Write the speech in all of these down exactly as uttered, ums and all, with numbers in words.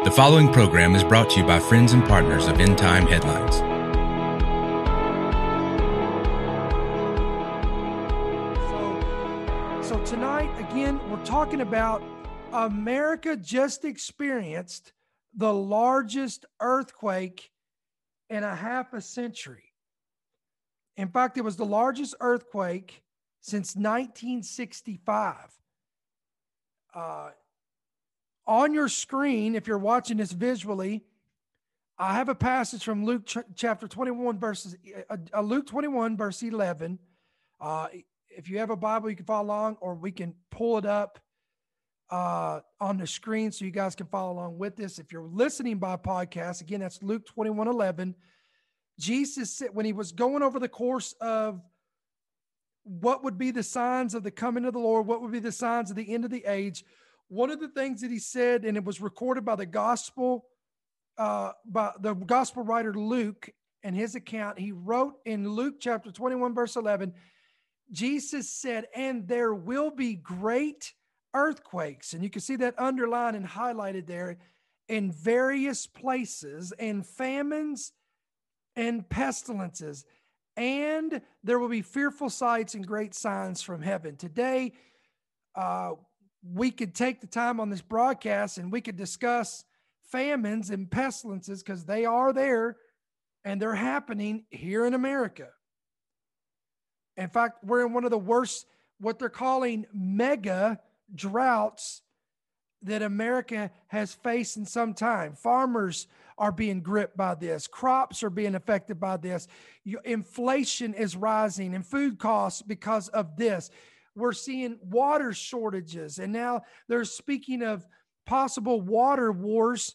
The following program is brought to you by friends and partners of End Time Headlines. So, so tonight, again, we're talking about America just experienced the largest earthquake in a half a century. In fact, it was the largest earthquake since nineteen sixty-five. Uh, on your screen, if you're watching this visually, I have a passage from Luke ch- chapter twenty-one, verses uh, uh, Luke twenty-one, verse eleven. Uh, if you have a Bible, you can follow along, or we can pull it up uh, on the screen so you guys can follow along with this. If you're listening by podcast, again, that's Luke twenty-one eleven. Jesus said, when he was going over the course of what would be the signs of the coming of the Lord, what would be the signs of the end of the age, one of the things that he said, and it was recorded by the gospel, uh, by the gospel writer Luke, and his account, he wrote in Luke chapter twenty-one, verse eleven, Jesus said, and there will be great earthquakes. And you can see that underlined and highlighted there in various places, and famines and pestilences. And there will be fearful sights and great signs from heaven. Today, uh, we could take the time on this broadcast and we could discuss famines and pestilences because they are there and they're happening here in America. In fact, we're in one of the worst, what they're calling mega droughts that America has faced in some time. Farmers are being gripped by this. Crops are being affected by this. Inflation is rising and food costs because of this. We're seeing water shortages, and now they're speaking of possible water wars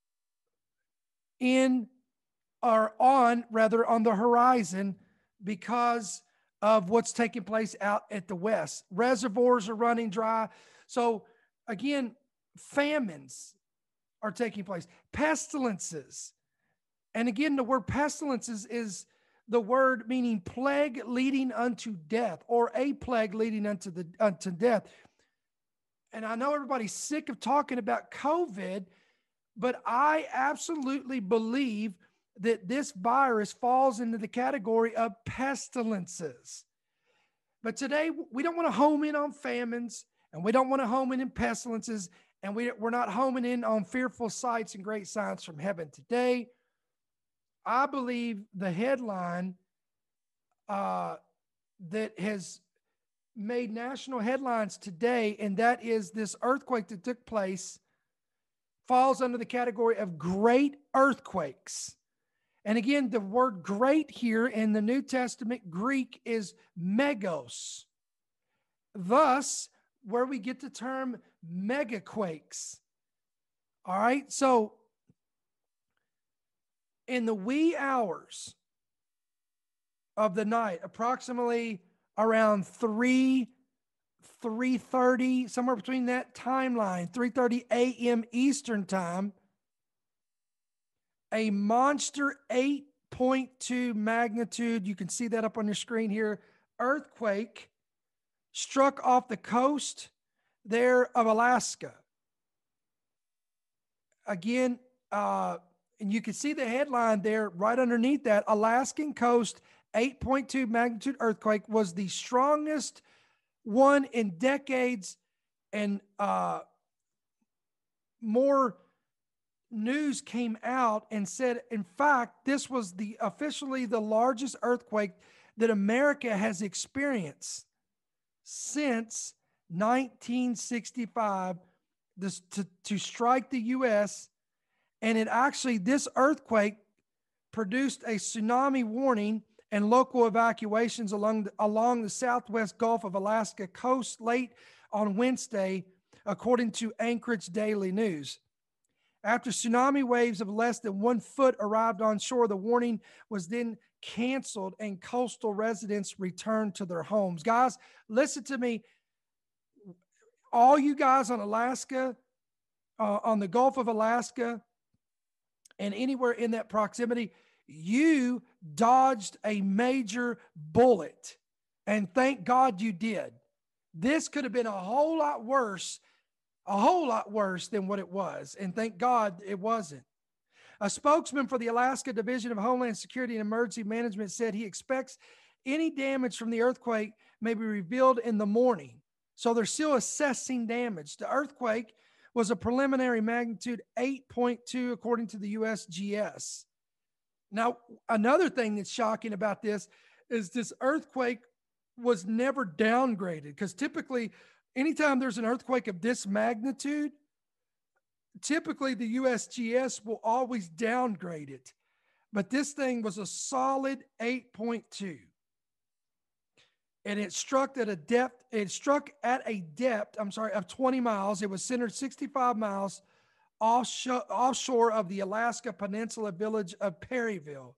in or on, rather, on the horizon because of what's taking place out at the west. Reservoirs are running dry. So again, famines are taking place. Pestilences. And again, the word pestilences is the word meaning plague leading unto death, or a plague leading unto the unto death. And I know everybody's sick of talking about COVID, but I absolutely believe that this virus falls into the category of pestilences. But today, we don't want to home in on famines, and we don't want to home in on pestilences, and we, we're not homing in on fearful sights and great signs from heaven. Today, I believe the headline uh, that has made national headlines today, and that is this earthquake that took place, falls under the category of great earthquakes. And again, the word great here in the New Testament Greek is megos. Thus, where we get the term megaquakes. All right, so in the wee hours of the night, approximately around three, three thirty, somewhere between that timeline, three thirty a.m. Eastern time, a monster eight point two magnitude, you can see that up on your screen here, earthquake struck off the coast there of Alaska. Again, uh, and you can see the headline there right underneath that. Alaskan coast eight point two magnitude earthquake was the strongest one in decades, and uh, more news came out and said, in fact, this was the officially the largest earthquake that America has experienced since nineteen sixty-five, this, to, to strike the U S And it actually, this earthquake produced a tsunami warning and local evacuations along the, along the southwest Gulf of Alaska coast late on Wednesday, according to Anchorage Daily News. After tsunami waves of less than one foot arrived on shore, the warning was then canceled and coastal residents returned to their homes. Guys, listen to me. All you guys on Alaska, uh, on the Gulf of Alaska, and anywhere in that proximity, you dodged a major bullet. And thank God you did. This could have been a whole lot worse, a whole lot worse than what it was. And thank God it wasn't. A spokesman for the Alaska Division of Homeland Security and Emergency Management said he expects any damage from the earthquake may be revealed in the morning. So they're still assessing damage. The earthquake was a preliminary magnitude eight point two, according to the U S G S. Now, another thing that's shocking about this is this earthquake was never downgraded, because typically, anytime there's an earthquake of this magnitude, typically the U S G S will always downgrade it. But this thing was a solid eight point two. And it struck at a depth, it struck at a depth, I'm sorry, of twenty miles. It was centered sixty-five miles offshore, offshore of the Alaska Peninsula village of Perryville.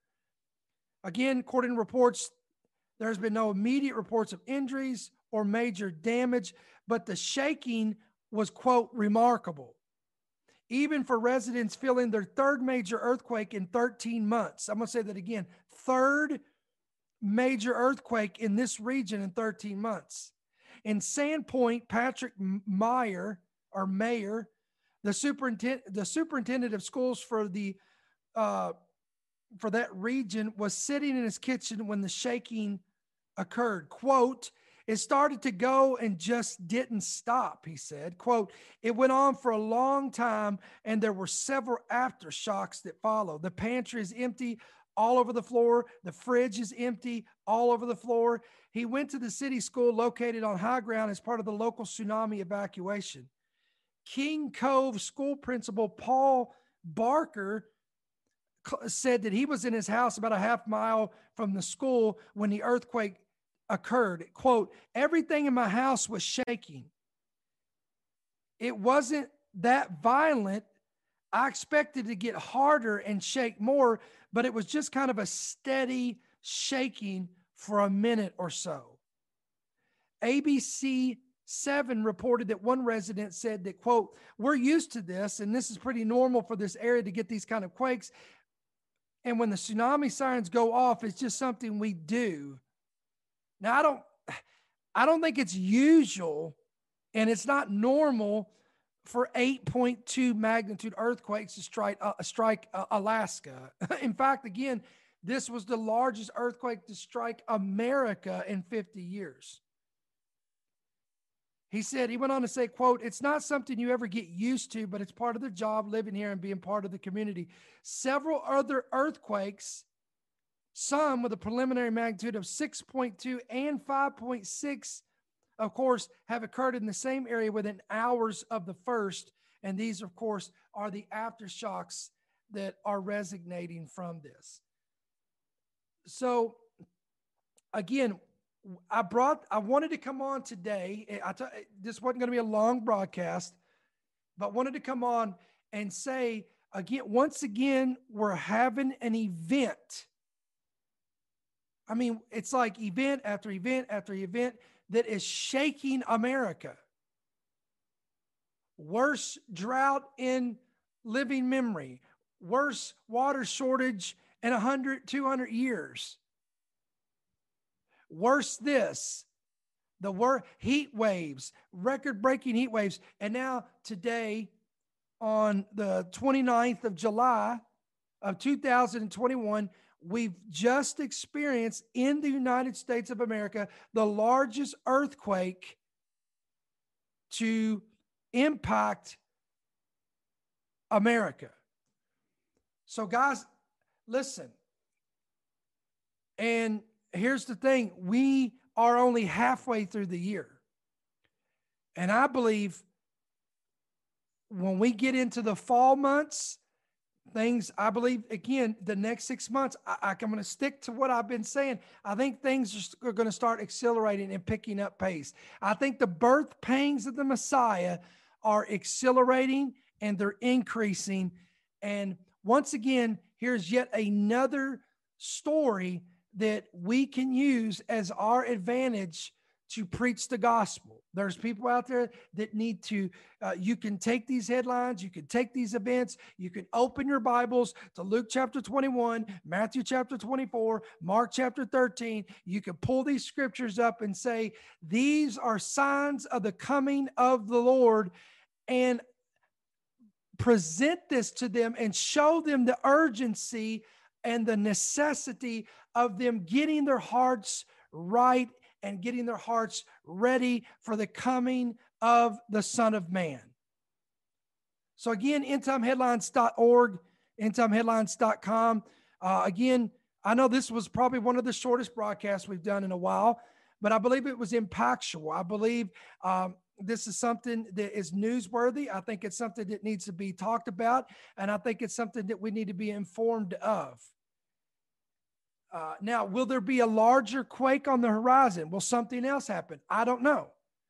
Again, according to reports, there's been no immediate reports of injuries or major damage, but the shaking was, quote, remarkable. Even for residents feeling their third major earthquake in thirteen months. I'm going to say that again, third major earthquake in this region in thirteen months. In Sandpoint, Patrick Meyer, or Mayer, the superintendent, the superintendent of schools for the uh, for that region, was sitting in his kitchen when the shaking occurred. Quote, "It started to go and just didn't stop," he said. Quote, "It went on for a long time, and there were several aftershocks that followed. The pantry is empty all over the floor. The fridge is empty all over the floor." He went to the city school located on high ground as part of the local tsunami evacuation. King Cove school principal Paul Barker said that he was in his house about a half mile from the school when the earthquake occurred. Quote, "Everything in my house was shaking. It wasn't that violent. I expected to get harder and shake more, but it was just kind of a steady shaking for a minute or so." A B C seven reported that one resident said that, quote, "We're used to this, and this is pretty normal for this area to get these kind of quakes. And when the tsunami sirens go off, it's just something we do." Now, I don't, I don't think it's usual, and it's not normal for eight point two magnitude earthquakes to strike, uh, strike uh, Alaska. In fact, again, this was the largest earthquake to strike America in fifty years. He said, he went on to say, quote, "It's not something you ever get used to, but it's part of the job living here and being part of the community." Several other earthquakes, some with a preliminary magnitude of six point two and five point six, of course, have occurred in the same area within hours of the first. And these, of course, are the aftershocks that are resonating from this. So, again, I brought, I wanted to come on today. I t- this wasn't going to be a long broadcast, but wanted to come on and say, again, once again, we're having an event. I mean, it's like event after event after event that is shaking America. Worst drought in living memory. Worst water shortage in one hundred, two hundred years. Worse this, the wor- heat waves, record-breaking heat waves. And now today, on the twenty-ninth of July of two thousand twenty-one, we've just experienced in the United States of America the largest earthquake to impact America. So guys, listen. And here's the thing. We are only halfway through the year. And I believe when we get into the fall months, things, I believe, again, the next six months, I, I'm going to stick to what I've been saying. I think things are going to start accelerating and picking up pace. I think the birth pangs of the Messiah are accelerating and they're increasing. And once again, here's yet another story that we can use as our advantage to preach the gospel. There's people out there that need to, uh, you can take these headlines, you can take these events, you can open your Bibles to Luke chapter twenty-one, Matthew chapter twenty-four, Mark chapter thirteen. You can pull these scriptures up and say, these are signs of the coming of the Lord. and present this to them and show them the urgency and the necessity of them getting their hearts right and getting their hearts ready for the coming of the Son of Man. So again, end time headlines dot org, end time headlines dot com. Uh, again, I know this was probably one of the shortest broadcasts we've done in a while, but I believe it was impactful. I believe um, this is something that is newsworthy. I think it's something that needs to be talked about, and I think it's something that we need to be informed of. Uh, now, will there be a larger quake on the horizon? Will something else happen? I don't know.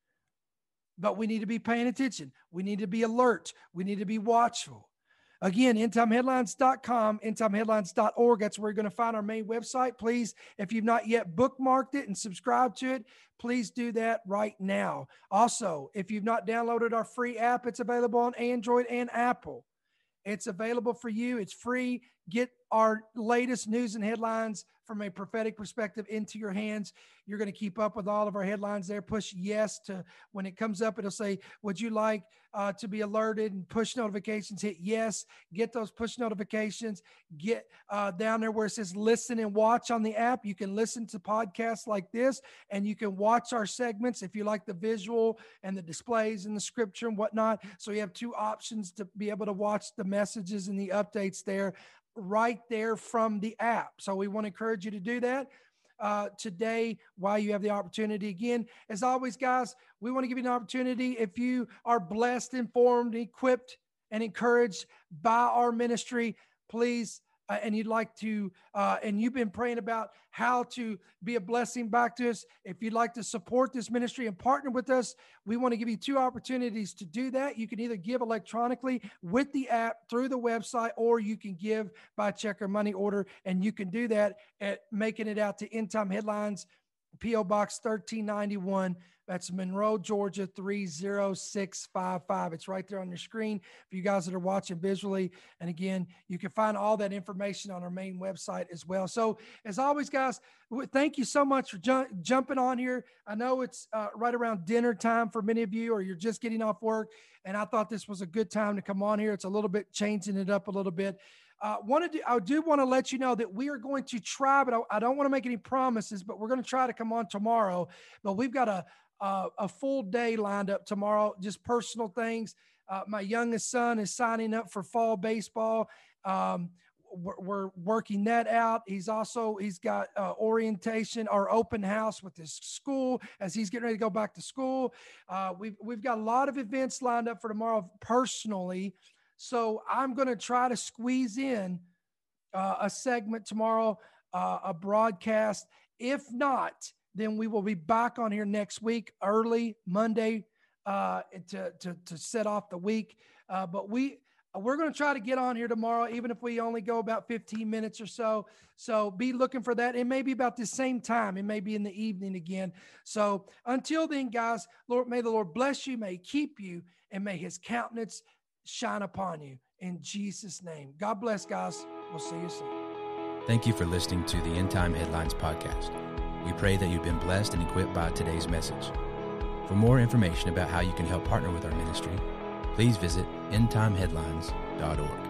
But we need to be paying attention. We need to be alert. We need to be watchful. Again, end time headlines dot com, end time headlines dot org. That's where you're going to find our main website. Please, if you've not yet bookmarked it and subscribed to it, please do that right now. Also, if you've not downloaded our free app, it's available on Android and Apple. It's available for you. It's free. Get our latest news and headlines from a prophetic perspective into your hands. You're going to keep up with all of our headlines there. Push yes to when it comes up. It'll say, would you like uh, to be alerted, and push notifications? Hit yes. Get those push notifications. Get uh, down there where it says listen and watch on the app. You can listen to podcasts like this, and you can watch our segments if you like the visual and the displays and the scripture and whatnot. So you have two options to be able to watch the messages and the updates there, right there from the app. So we want to encourage you to do that uh, today while you have the opportunity. Again, as always, guys, we want to give you an opportunity. If you are blessed, informed, equipped, and encouraged by our ministry, please, uh, and you'd like to, uh, and you've been praying about how to be a blessing back to us. If you'd like to support this ministry and partner with us, we want to give you two opportunities to do that. You can either give electronically with the app through the website, or you can give by check or money order. And you can do that at making it out to End Time Headlines, P O Box thirteen ninety-one. That's Monroe, Georgia, three zero six five five. It's right there on your screen for you guys that are watching visually. And again, you can find all that information on our main website as well. So as always, guys, thank you so much for ju- jumping on here. I know it's uh, right around dinner time for many of you, or you're just getting off work. And I thought this was a good time to come on here. It's a little bit changing it up a little bit. Uh, wanted to, I do want to let you know that we are going to try, but I, I don't want to make any promises, but we're going to try to come on tomorrow. But we've got a, a, a full day lined up tomorrow, just personal things. Uh, my youngest son is signing up for fall baseball. Um, we're, we're working that out. He's also, he's got uh, orientation or open house with his school as he's getting ready to go back to school. Uh, we've, we've got a lot of events lined up for tomorrow personally. So I'm going to try to squeeze in uh, a segment tomorrow, uh, a broadcast. If not, then we will be back on here next week, early Monday, uh, to, to, to set off the week. Uh, but we, we're going to try to get on here tomorrow, even if we only go about fifteen minutes or so. So be looking for that. It may be about the same time. It may be in the evening again. So until then, guys, Lord, may the Lord bless you, may he keep you, and may his countenance shine upon you in Jesus' name. God bless, guys. We'll see you soon. Thank you for listening to the End Time Headlines podcast. We pray that you've been blessed and equipped by today's message. For more information about how you can help partner with our ministry, please visit end time headlines dot org.